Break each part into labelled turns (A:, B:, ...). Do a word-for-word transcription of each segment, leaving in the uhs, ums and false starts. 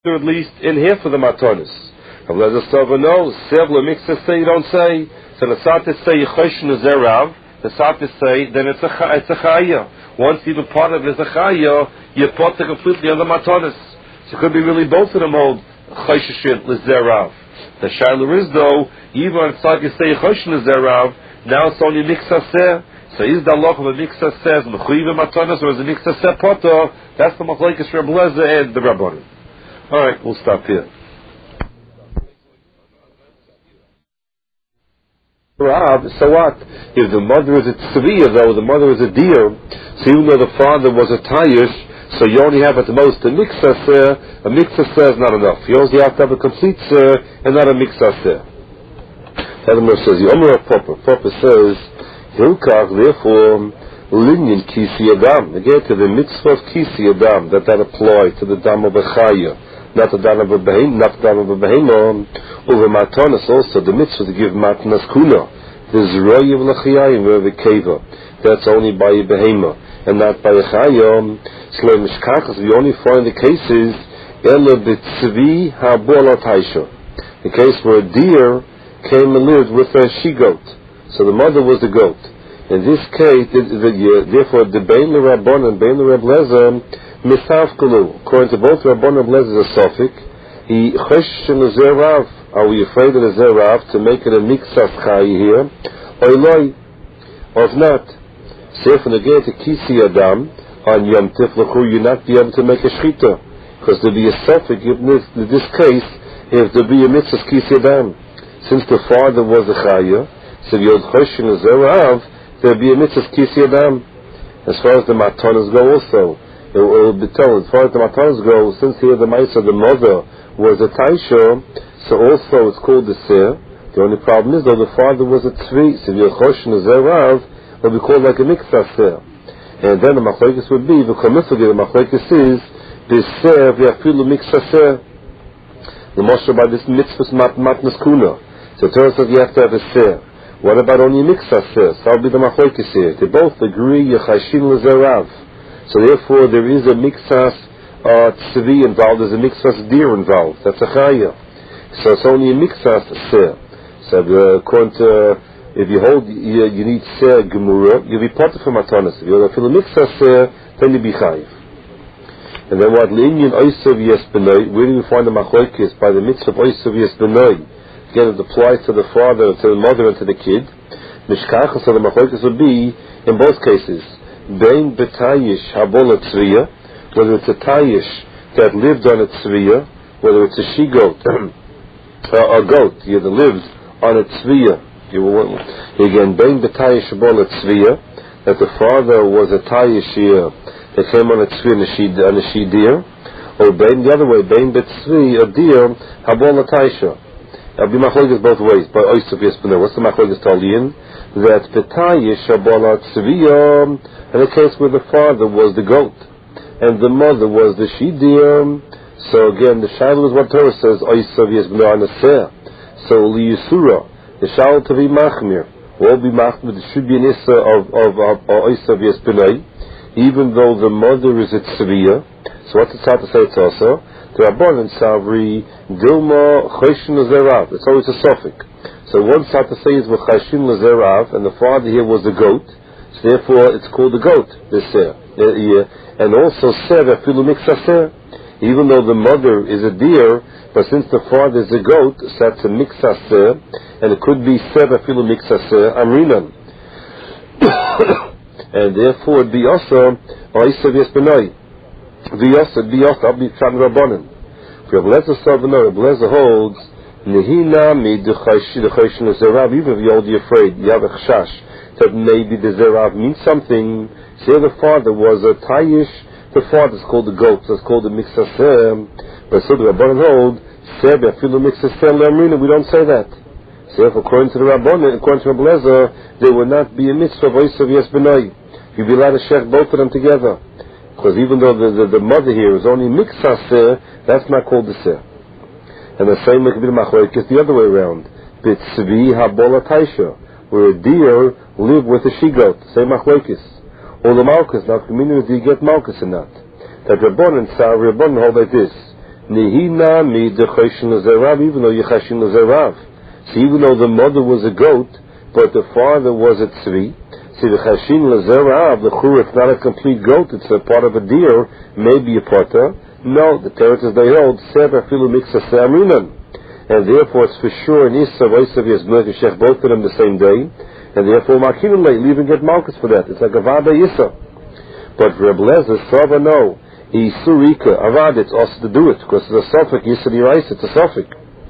A: At least in here for the matonis. Rabbi Lezer no, sev lemiksa say you don't say. So the satis say yichoshin zerav. The satis say then it's a it's a chaya. Once even part of it is a chaya, you put it completely on the matonis. So it could be really both of them hold choshin lezerav. The shayla is though even on satis say yichoshin zerav. Now it's only miksa seh. So is the halach of a miksa says mechuyev matonis or is a miksa seh poto? That's the machlekes Rabbi Lezer and the Rabbanim. All right, we'll stop here. So what? If the mother is a tzviya, though, the mother is a deer, so even though the father was a tayish, so you only have at the most a miksa seh, a miksa seh is not enough. You only have to have a complete seh and not a miksa seh. Adamar says, Yomer Papa, Papa says, Hilkach, therefore, linyan kisi adam, again to the mitzvah of kisi adam, that that apply to the dam of a chaya. Not the dam of a behemah, not the dam of a behemah, over matanas also, the mitzvah to give matanas kuna. The zroyev l'chayayim where the keva. That's only by a behemah, and not by a chayam. Slay mishkachas, we only find the cases, ela b'tzvi ha'bolat haisha. The case where a deer came and lived with a she-goat. So the mother was the goat. In this case, the, the, the, therefore, the bein l'Rabbon and bein l'Reb Lezer, Misafkalu, according to both Rabban and Lezer a Sophic, he cheshin zerav. Are we afraid of the zerav to make it a miksas chai here? Or eloi, or if not, say from the gate to kisi adam on Yom Tiflachu, you not be able to make a shchita, because there'll be a Sophic in this, in this case if there'll be a mitzvah kisi adam. Since the father was a chaya, so if you're cheshin zerav, there'll be a mitzvah kisi adam. As far as the matanas go, also. It will be told, as far as the matanas go, since here the Maisa, the mother, was a taisha, so also it's called the seh. The only problem is, though, the father was a tzvi, so if you're choshen zerav, it will be called like a miksa seh. And then the machlekes would be, the committal, the machlekes is, the seh, v'yafilu miksa seh. The Moshe by this mitzvah matnas kuna. So it turns out you have to have a seh. What about only miksa seh? So that'll be the machlekes here. They both agree, yechashin l'zerav. So therefore, there is a mixas uh, tzvi involved. There's a mixas deer involved. That's a chaya. So it's only a mixas seh. So uh, according to, uh, if you hold, you, you need seh gemura, you'll be part of a matanas. If you feel a mixas seh, then you'll be chayiv. And then what? L'inyan oisav yes benoi. Where do we find the machlokes? By the mitzvah of oisav yes benoi. Again, it applies to the father, to the mother, and to the kid. Mishkachas, so the machlokes would be in both cases. Bein betayish habola tzviya, whether it's a tayish that lived on a tzviya, whether it's a she-goat, uh, a goat, yeah, that lived on a tzviya. Again, bein betayish habola tzviya, that the father was a tayish here, that came on a tzviya, on a she-deer, or bein the other way, bein betzvi, a deer, habola taisha. I'll be machlokes both ways. By oisuf yespener, what's the machlokes taliyin? That betayish habola tzviya, in a case where the father was the goat and the mother was the she-deer, so again the shaila is what Torah says, oisav yesbno anaseh. So liyisura, the shaila to be machmir, will be machmir. There should be an issa of of oisav yesbno, even though the mother is a tzviya. So what's it to say? It's also the Rabban and Savri Dilma choshin l'zerav. It's always a suffix. So one side to say is v'choshin l'zerav, and the father here was the goat. So therefore, it's called the goat, this seh. Uh, yeah. And also, seh, afilu miksa seh. Even though the mother is a deer, but since the father is a goat, so that's a miksa seh, and it could be seh, afilu miksa seh, amrinan. And therefore, it'd be also, oisav yesbenoi. It'd be also, it'd be also, I'll be trying to rabbanim. If Reb Lezer Savano, Reb Lezer holds, nehina mi d'choshin l'zerav, even if you're already afraid, you have a chashash, that maybe the zerav means something. Say the father was a tayish, the father is called the goat, so it's called the miksa seh. But so the Rabbanan hold, seh be'afilu miksa seh le'amrina, we don't say that. So if according to the Rabbanan, according to Reb Lezer, there would not be a mitzvah of oisav yes benoi. You'd be allowed to shech both of them together. Because even though the, the, the mother here is only miksa seh, that's not called the seh. And the same way could be the machlokes the other way around. B'tzvi habola taisha, where a deer lived with a she-goat, say machlokes. Or the malchus, now the meaning is, do you get malchus or not? That Rabban and Sar, Rabban hold like this. Nihina mi de chashin l'zerav, even though you chashin l'zerav. So even though the mother was a goat, but the father was a tzvi, see the chashin l'zerav, the chur, it's not a complete goat, it's a part of a deer, maybe a parta. No, the territories they hold, sever filu mixa se'amrinan. And therefore it's for sure an issa v'osav yezmeh shech both of them the same day, and therefore makinim late, leave and get malchus for that. It's like a vada issa. But for Reb Lezer, Sava no, isurika avad, it's also to do it because it's a suffix. Issa dirais, it's a suffix.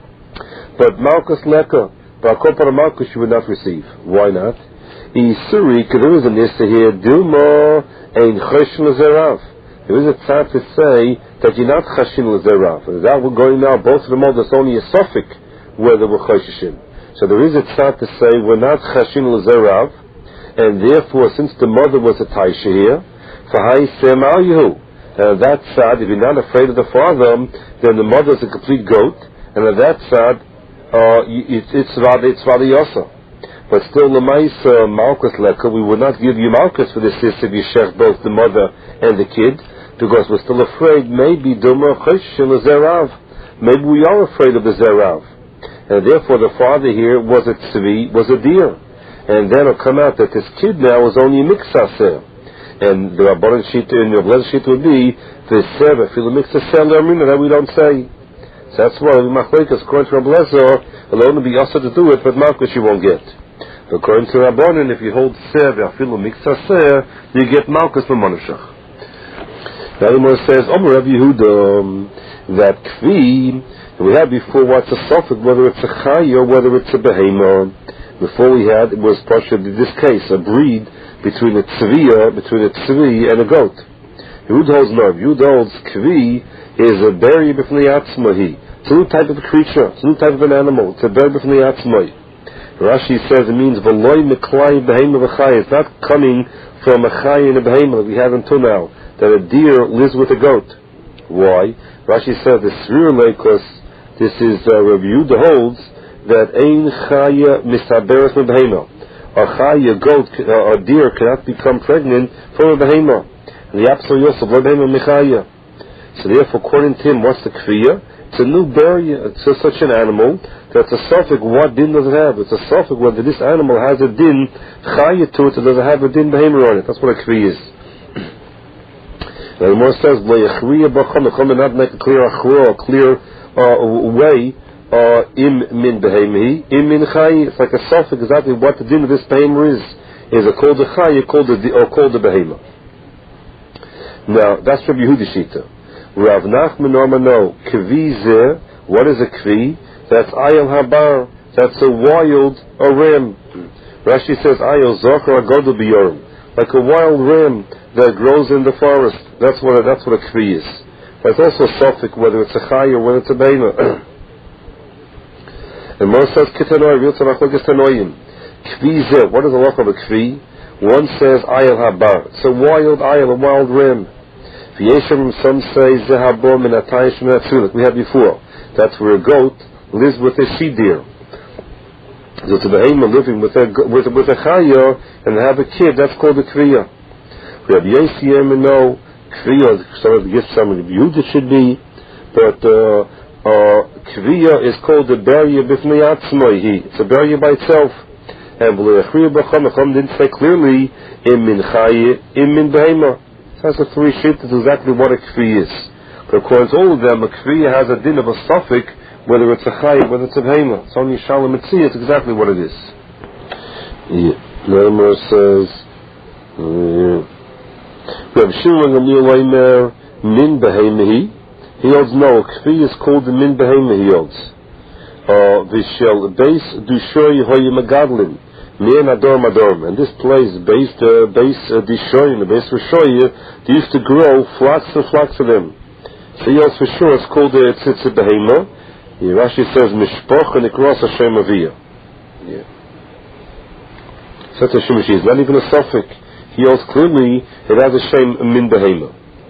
A: But malchus leka, ba'akopar malchus you would not receive. Why not? Isurika, there is an issa here. Dilma ein chashin l'zerav. There is a tzad to say that you're not chashin l'zerav. And that we're going now, both of them all, there's only a suffix whether we're chashin. So there is a tzad to say we're not chashin l'zerav, and therefore, since the mother was a taisha here, fahai sem al yehu. And that tzad, if you're not afraid of the father, then the mother is a complete goat, and on that tzad, uh, it, it's vada, it's vada yasa. But still, l'maisa malchus leka, we would not give you malchus for this if you shech both the mother and the kid, because we're still afraid maybe duma chashin l'zerav. Maybe we are afraid of the zerav. And therefore the father here was a tzvi, was a deer. And then it'll come out that this kid now is only a mixaser. And the Rabbanan Shita and the Rabbanan Shita would be the sever, feel the mixaser l'amrina, that we don't say. So that's why the Machlekes, according to Rabbi Lezer, alone will be also to do it, but malchus you won't get. But according to Rabbanan, if you hold sever, feel the mixaser, you get malchus from Manashach. The other one says, Omer Rabbi Yehuda, that kvi, we had before what's a suffix, whether it's a chay or whether it's a behema. Before we had, it was partially in this case, a breed between a tzviya, between a tzvi and a goat. Yehud holds no. Yehud holds kvi is a berry b'fnei atzmahi. It's a new type of a creature. It's a new type of an animal. It's a berry b'fnei atzmahi. Rashi says it means v'loy meklai behema v'chay. It's not coming from a chay and a behema that we have until now, that a deer lives with a goat. Why? Rashi says the srir because this is uh, Rabbi Yehuda holds that ein chaya misaberes mebehema. A chaya, goat, uh, a deer cannot become pregnant from a behema. And the absolute yosef lo behema mechaya. So therefore, according to him, what's the kviya? It's a new berry. It's just such an animal that's a suffix. What din does it have? It's a suffix whether this animal has a din chaya to it or does it have a din behema on it. That's what a kviya is. And the more says, lo yachriya b'chom, the chom not make a clear achro, a clear Uh, way uh, im min behemhi, im min chay. It's like a suffix exactly what the din of this behemah is. Is it called a chay or called a or called a behemah? Now that's Rabbi Yehuda Shita. Rav Nachman Amano kvi zeh. What is a kvi? That's ayel habar. That's a wild a ram. Rashi says ayel zocher agodu biyorim, like a wild ram that grows in the forest. That's what a, that's what a kvi is. But it's also a suffix, whether it's a chay or whether it's a behema. And Moshe says, Kitanoy, Viltzamachlokas Tanoyim. Kvi zeh, what is the loch of a kvi? One says, Ayel habar. It's a wild ayel, a wild ram. V'yeshem, some say, Zehabor min atayish min atzulik. We had before. That's where a goat lives with a she deer. So it's a behema living with a, with, with a chaya and have a kid, that's called a kviya. We have Yesiem and no. Kviya, some of the gifts, some of the views it should be, but uh, uh, Kviya is called the barrier b'fnei atzmai. It's a barrier by itself. And v'le'achriya b'cham, Chacham didn't say clearly, im min chaye, im min behema. That's the three shittas exactly what a Kviya is. But of course, all of them, a Kviya has a din of a suffix, whether it's a chaye, whether it's a behema. It's only shalom etziyah, it's exactly what it is. Yeah. Lermer says, uh, Rav Shimon Gamliel Omer min behemah. He holds no. Kvi is called the min behemah. He holds. Vishel base dushoy hoye megadlin min ador madorm. And this place based uh, base dishoy, the base rishoy, they used to grow flocks and flocks of them. So he holds for sure it's called the it's a behemah. Rashi says mishpoch and ikros Hashem aviyah. Yeah. Such a shemish is not even a suffix. He holds clearly it has a shame min behema.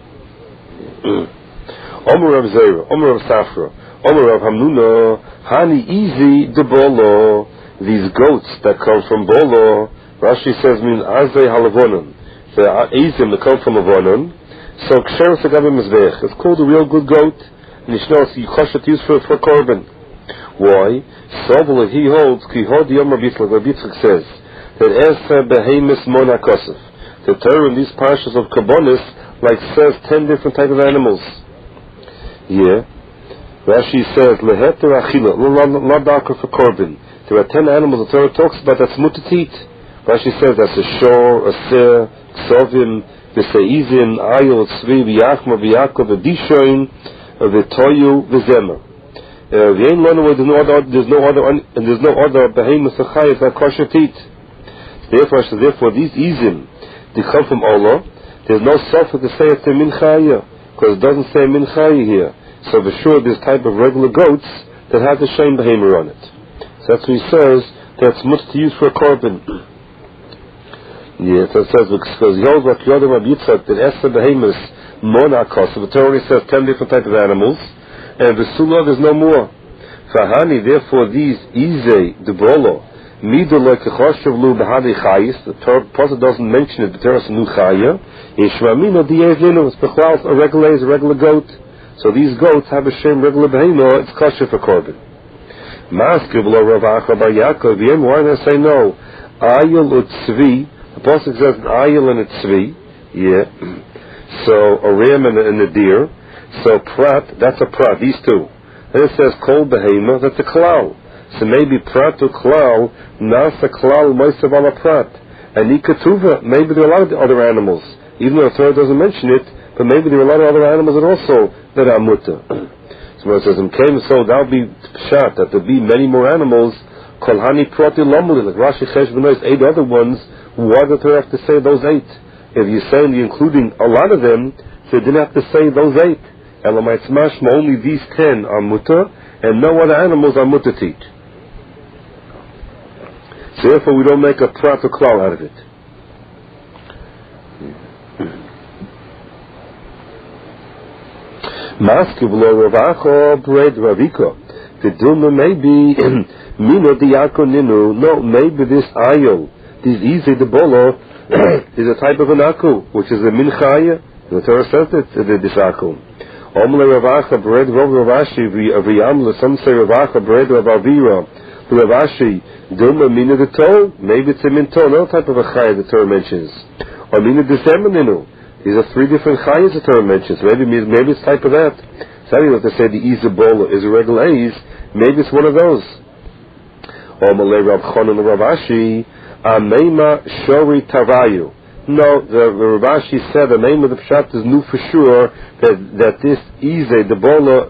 A: Omer Rav Zera, Omer Rav Safra, Omer Rav Hamnuna, Hani easy de bolo. These goats that come from bolo, Rashi says mean azay halavonon. The izim that come from avonon. So ksher segabim mizbech. It's called a real good goat. and Yishnos Yichoshet used for for korban. Why? So he holds Ki Hodi Yom Rabbi Yitzchak. Rabbi Yitzchak says that Eser Behemis Mona Kosef. The Torah in these parshas of Karbonis like says ten different types of animals. Yeah. Rashi says Leheter Achila Lo Darker for korban. There are ten animals the Torah talks about that's mutar to eat. Rashi says that's a shor, a ser, ksovim, v'seizin, ayil, tzvi, v'yachma, v'yakov, v'dishoin, v'toyu, v'zemer. There's no other, there's no other, and there's no other behemoth achayis that kosher to eat. Therefore, so therefore, these izim, they come from Allah. There's no suffix to say it's a min chaya, because it doesn't say min chaya here. So for sure, this type of regular goats that have the same behemoth on it. So that's what he says. That's much to use for a korban. Yes, it says because Yod Rak Yodam Rabbi Yitzchak that Esther behemoths monakos. So the Torah only says ten different types of animals, and the Sulah there's no more. Fahani, therefore, these Izei Debolo Midu like Choshavlu Bahadi Chayis. The Torah doesn't mention it. The Torah is a new Chaya. Yishmamino Diez Linu. It's Bechlau a regular is a regular goat. So these goats have a shame regular behemoth. It's kosher for korban. Maskevlo Ravacha Bar Yaakov. Why did I say no? Ayil Utzvi. The Pasuk says an ayil and a tzvi. Yeah. So a ram and a, and a deer. So prat, that's a prat. These two. Then it says kol behema. That's a klal. So maybe prat to klal. Nasa klal moisav ala prat. And ikatuva. Maybe there are a lot of other animals. Even though the Torah doesn't mention it, but maybe there are a lot of other animals that also that are muta. So it says in came so that'll be pshat that there'll be many more animals. Kol hani prati lomuli, like Rashi Cheshbonos, eight other ones. Why does the Torah have to say those eight? If you're saying including a lot of them, so you didn't have to say those eight. Elamai Tzmashma, only these ten are muta, and no other animals are muta to eat. So therefore we don't make a prat or klal out of it. Maskivlo Ravacho Bred Raviko. The Duma maybe Mino Diako Ninu. No, maybe this ayol, this easy the bolo is a type of an aku, which is a min chaya. The Torah says it, this aku. Omle Ravacha Bred Rav Ravashi V'Yamla. Some say Ravacha Bred Rav Avira Ravashi Duma Mino the Tol. Maybe it's a min tol, no type of a chaya the Torah mentions. Or Mino Desemaninu. These are three different chayas the Torah mentions. Maybe maybe it's type of that. So you have to say the Izabola is a regular A's. Maybe it's one of those. Or Malay Rav Chonon Rav Ashi Ameima Shori Tavayu. No, the, the Rav Ashi said the name of the Pshat is new for sure that that this Ize the Bola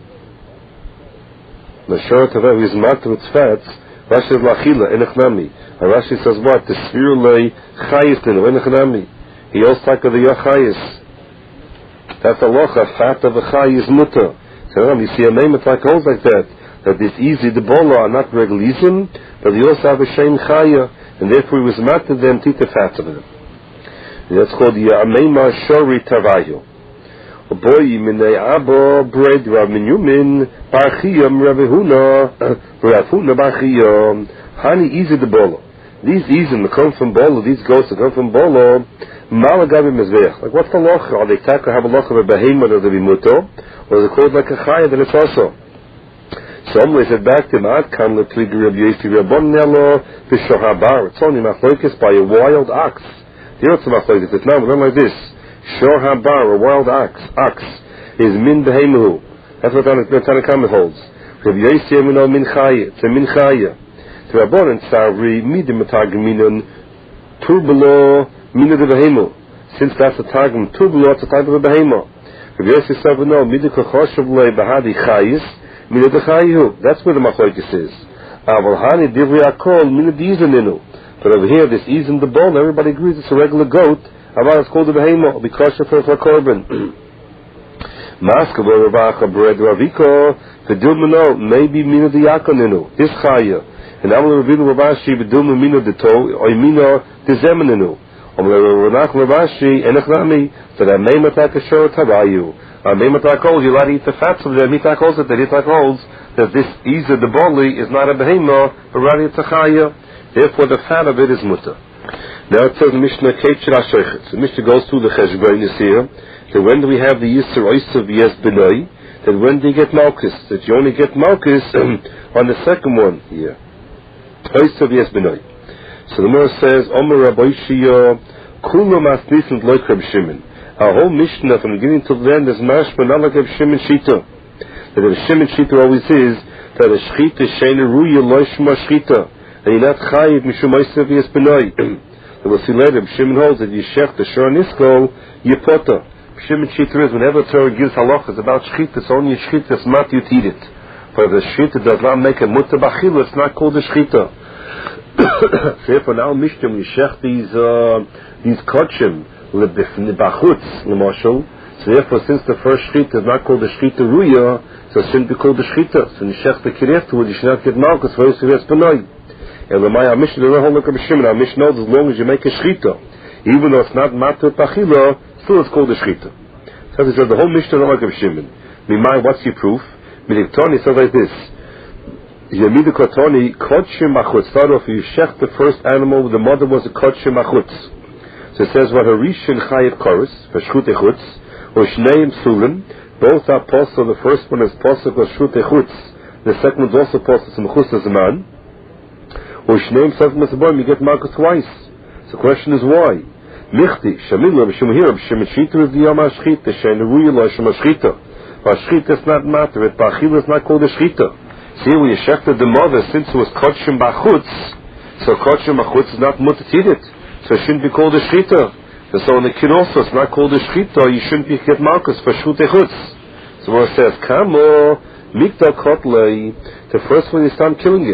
A: the Shori Tavayu is marked with fats. Rashi says Lachila Enechnami. Rashi says what? The Sfirulei Chayistin Enechnami. He also talked of the Yachayis. That's a locha, fat of a chay is mutter. So you see a name it's like holds like that. That this easy, the bola are not regulism, but they also have a shame chaya, and therefore he was matter them to eat the fat of them. And that's called the Ameima Shori Tavayu. Boy, minay abo bread Rav Minyumin Barchiyam Ravehuna Ravehuna Barchiyam Hani easy the bola. These izim that come from Bolo, these goats that come from Bolo, Malagabi Mizvech. Like what's the locha? Are they taka have a locha of a behemoth or the bimuto? Or is it called like a chaya that it's also? Some said back to Ma'at Kam Leplig Rabbi Yossi Rabbon Nelo Vishohabar. It's only machlokes by a wild ox. Here it's a machlokes. It's not like this. Shohabar, a wild ox. Ox is min behemoth. That's what Tanakh holds. Rabbi Yossi Emino min chaya. It's a min chaya. To Rabban and Savri, midim atagminon, turbelo, mina de behemo. Since that's a tagm, turbelo, it's a type of a behemo. Rabbi Yossi said, no, midim kachoshavle bahadi chayis, mina de chayu. That's where the machlokes is. Avalhani divri akol, mina de izaninu. But over here, this is in the bone, everybody agrees it's a regular goat. Aval it's called a behemo, because of for korban. Maskavo Ravacha Bred Raviko, the Dilmano, maybe mina de yakoninu. This chaya. And Amal Ravinu Ravashi B'dum Mino Deto or Mino Dezemaninu. Amal Ravnach Ravashi Enechnami that I may attack a show Tavayu. I may attack holds you allowed to eat the fats of them. Mitak holds that the Mitak holds that this Iza the Boli is not a behemo but rather it's a chaya. Therefore the fat of it is muta. Now it says Mishnah Kate Shira Shechet. So Mishnah goes through the Cheshbonis here. So when do we have the Yisur Oysav Yes Benoi? that when they get Malchus, that you only get Malchus on the second one here. Toisav yes benoi. So the Gemara says, Omer Rabbi Shia, Kula Masnisant Loik Reb Shimon. Our whole Mishnah from beginning to the end is Mashma not like Reb Shimon Shita. That Reb Shimon Shita always is that a Shchita Sheina Ruya Loishma Shchita. And you're not Chayiv Mishum Toisav yes benoi. And we'll see later, Reb Shimon holds that Yeshech the Shor Nisko, Yepota. Reb Shimon Shita is whenever Torah gives halachas about Shchita, it's only a Shchita, it's not you eat it. For if the Shchita does not make a Mutta Bachila, it's not called a Shchita. Therefore, now Mishnah we shech these uh, these kachim lebachutz l'mashal. So therefore, since the first shchita is not called the shchita ruya, so it shouldn't be called the shchita. So when you shech the kid afterwards, you should not get malchus for his benoi. And the Maya Mishnah the whole look of Shimon. Our Mishnah knows as long as you make a shchita, even though it's not matur pachila, still it's called a shchita. So he said the whole Mishnah the look of Shimon. Mimai, what's your proof? Midiktoni says like this. Yamidu Kotoni, Kotshim Machutz. Start off, you shech the first animal, the mother was a Kotshim Machutz. So it says, what Harishin Chayiv Chorus, Vashchut Echutz, or Shneim Sulim, both are possible. The first one is possible, Vashchut Echutz. The second one is also possible, Mechus Zaman. Or Shneim Sulim Masaboim, you get Malchus twice. So the question is why? Michti, Shamila, Vashimahir, Vashimachita is the Yom HaShchita, Shein Ruya Lo Shem HaShchita. Vashchita is not matter, it Bachil is not called a Shchita. See, when you shechted the mother, since it was kotshim bachutz, so kotshim bachutz is not mutatit, so it shouldn't be called a shchita. And so in the kid also, it's not called a shchita, you shouldn't be get malchus for shute chutz. So when it says, kamo, mikta kotlei, the first one you start killing it.